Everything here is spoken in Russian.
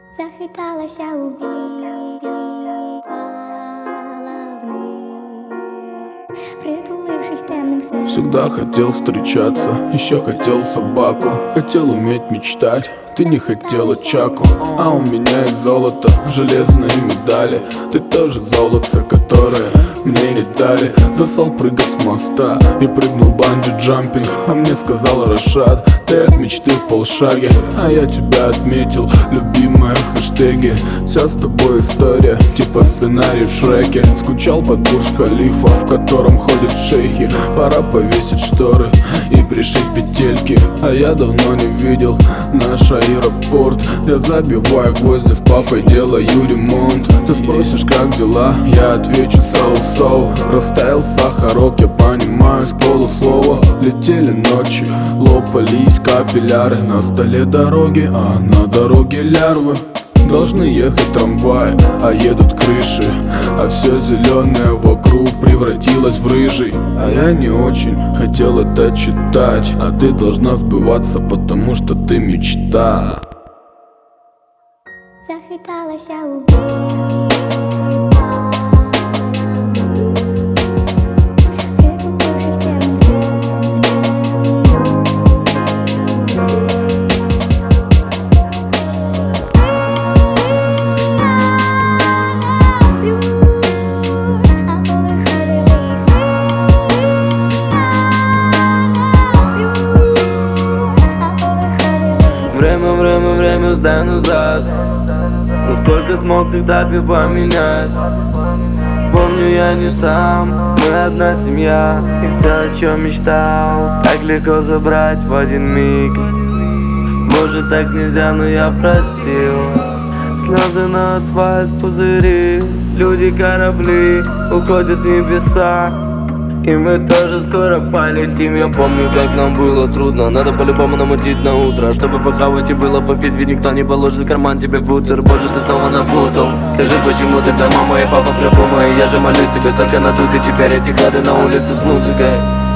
Захиталася у віяловних, притулившись темным снам. Всегда хотел встречаться, еще хотел собаку. Хотел уметь мечтать, ты не хотела чаку. А у меня из золота железные медали. Ты тоже золото, которое мне не дали. Засал прыгать с моста и прыгнул банджи-джампинг. А мне сказал Рашад, ты от мечты в полшаге. А я тебя отметил, любимая, в хэштеге. Вся с тобой история, типа сценарий в Шреке. Скучал под Бурдж-Халифа, в котором ходят шейхи. Пора повесить шторы и пришить петельки. А я давно не видел наш аэропорт. Я забиваю гвозди, с папой делаю ремонт. Ты спросишь, как дела, я отвечу соу-соу. Растаял сахарок, я понимаю с полуслова. Летели ночи, лопались капилляры. На столе дороги, а на дороге лярвы. Должны ехать трамваи, а едут крыши. А все зеленое вокруг превратилось в рыжий. А я не очень хотел это читать. А ты должна сбываться, потому что ты мечта. Захиталася у віяловних, притулившись темным снам. Время, сдай назад. Насколько смог тогда поменять? Помню, я не сам, мы одна семья. И все, о чем мечтал, так легко забрать в один миг. Может, так нельзя, но я простил. Слезы на асфальт, пузыри. Люди, корабли уходят в небеса. И мы тоже скоро полетим. Я помню, как нам было трудно. Надо по-любому намутить на утро, чтобы похавать и было попить. Ведь никто не положит в карман тебе бутер. Боже, ты снова напутал. Скажи, почему тогда мама и папа придумали? Я же молюсь тебе только на тут. И теперь эти гады на улице с музыкой.